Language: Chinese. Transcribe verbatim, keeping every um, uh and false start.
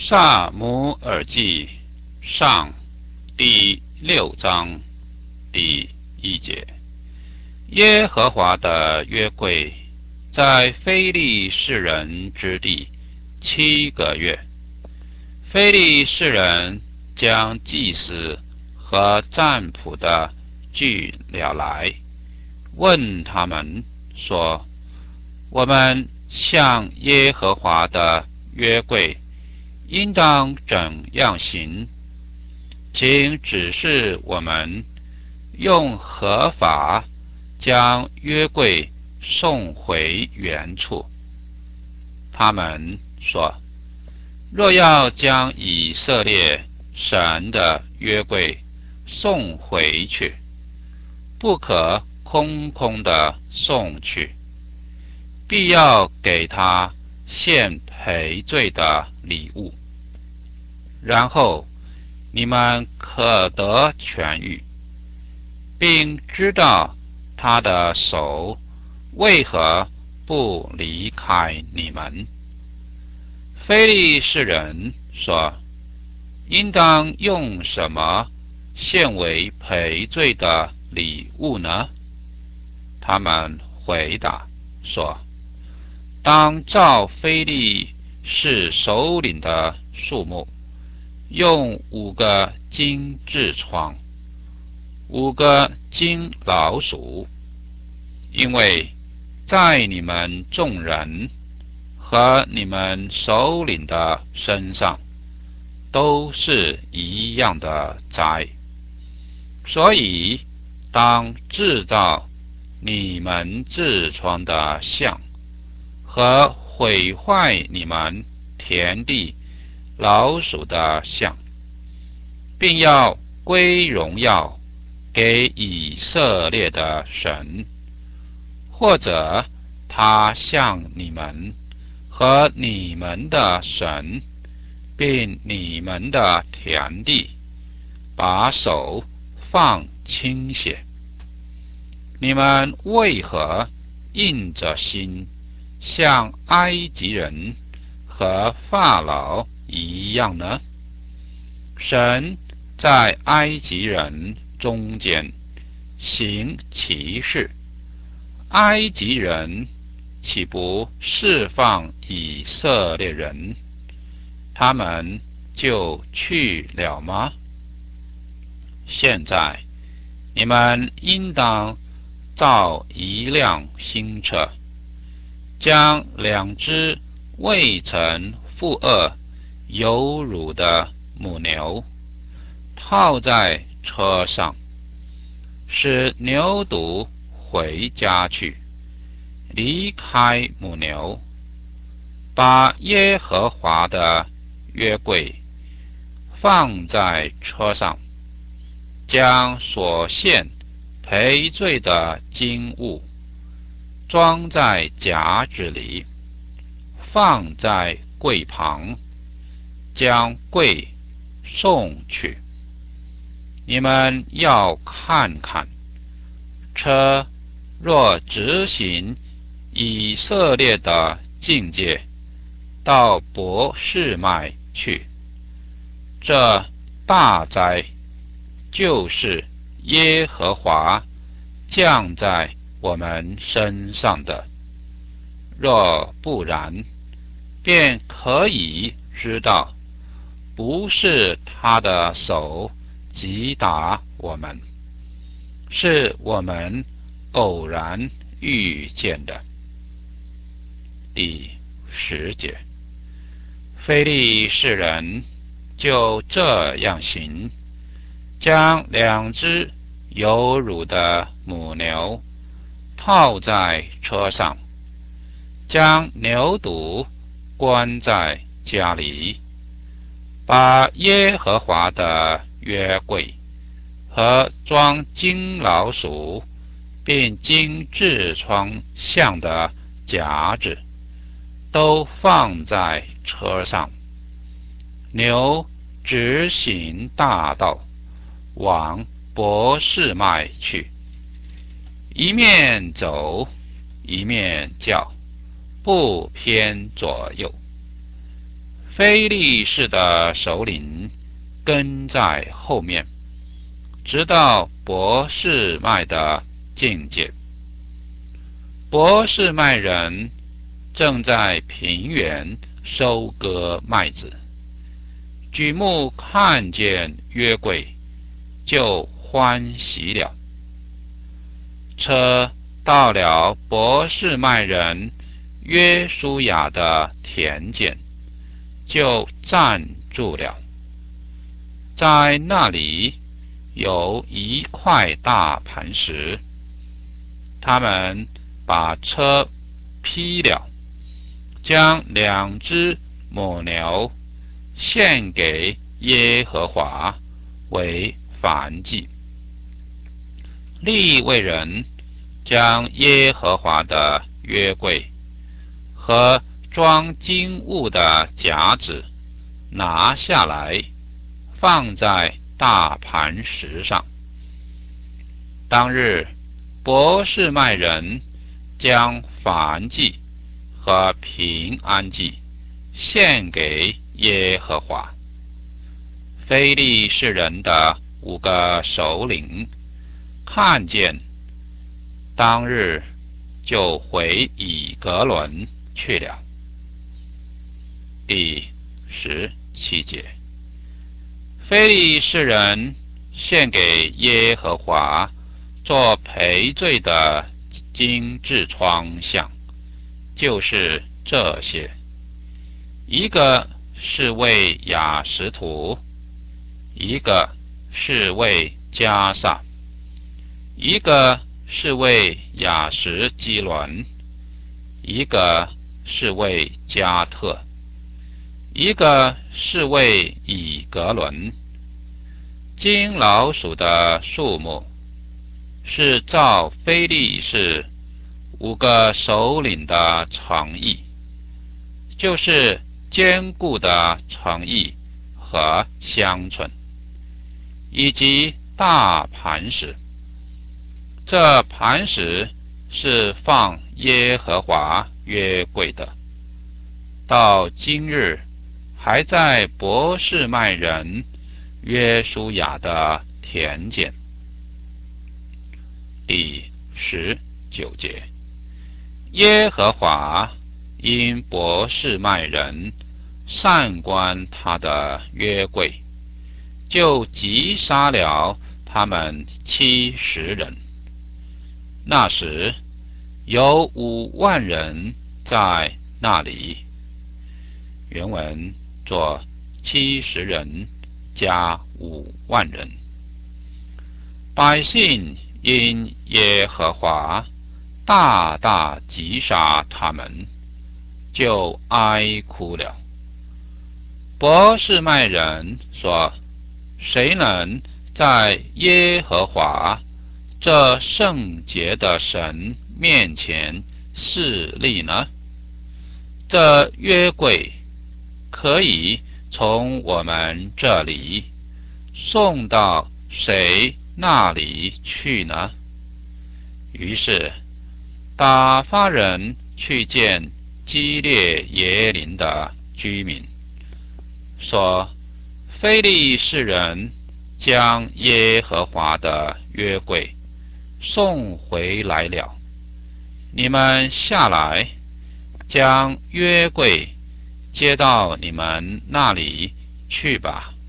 撒母耳记上第六章第一节，耶和华的约柜在非利士人之地七个月。非利士人将祭司和占卜的聚了来，问他们说：我们向耶和华的约柜应当怎样行？请指示我们用何法将约柜送回原处。他们说：若要将以色列神的约柜送回去，不可空空的送去，必要给他献赔罪的礼物，然后你们可得痊愈，并知道他的手为何不离开你们。非利士人说：应当用什么献为赔罪的礼物呢？他们回答说：当照非利士首领的数目，用五个金痔疮，五个金老鼠，因为在你们众人和你们首领的身上都是一样的灾，所以当制造你们痔疮的像和毁坏你们田地老鼠的像，并要归荣耀给以色列的神，或者他向你们和你们的神并你们的田地把手放倾斜，你们为何硬着心像埃及人和法老一样呢？神在埃及人中间行奇事，埃及人岂不释放以色列人，他们就去了吗？现在你们应当造一辆新车，将两只未曾负軛有乳的母牛套在车上，使牛犊回家去，离开母牛，把耶和华的约柜放在车上，将所献赔罪的金物装在匣子里，放在柜旁，将柜送去。你们要看看，车若直行以色列的境界，到伯示麦去，这大灾就是耶和华降在我们身上的。若不然，便可以知道，不是他的手击打我们，是我们偶然遇见的。第十节，非利士人就这样行，将两只有乳的母牛套在车上，将牛犊关在家里，把耶和华的约柜和装金老鼠并金痔疮像的匣子都放在车上。牛直行大道，往伯示麦去，一面走，一面叫，不偏左右。 非利士的首领跟在后面，直到伯示麦的境界。伯示麦人正在平原收割麦子，举目看见约柜，就欢喜了。车到了伯示麦人约书亚的田间，就站住了。在那里有一块大磐石，他们把车劈了，将两只母牛献给耶和华为燔祭。利未人将耶和华的约柜和装金物的匣子拿下来，放在大磐石上。当日伯示麦人将燔祭和平安祭献给耶和华。非利士人的五个首领看见，当日就回以格伦去了。第十七节，非利士人献给耶和华做赔罪的金痔疮像，就是这些：一个是为亚实图，一个是为迦萨，一个是为亚实基伦，一个是为加特，一个是为以格伦。金老鼠的数目是照非利士五个首领的诚意，就是坚固的诚意和香椿，以及大磐石。这磐石是放耶和华约柜的，到今日还在伯示麦人约书亚的田间。第十九节，耶和华因伯示麦人擅观他的约柜，就击杀了他们七十人。那时有五万人在那里。原文作七十人加五万人。百姓因耶和华大大击杀他们，就哀哭了。伯示麦人说：谁能在耶和华这圣洁的神面前侍立呢？这约柜可以从我们这里送到谁那里去呢？于是打发人去见基列耶琳的居民，说：非利士人将耶和华的约柜送回来了，你们下来，将约柜接到你们那里去吧。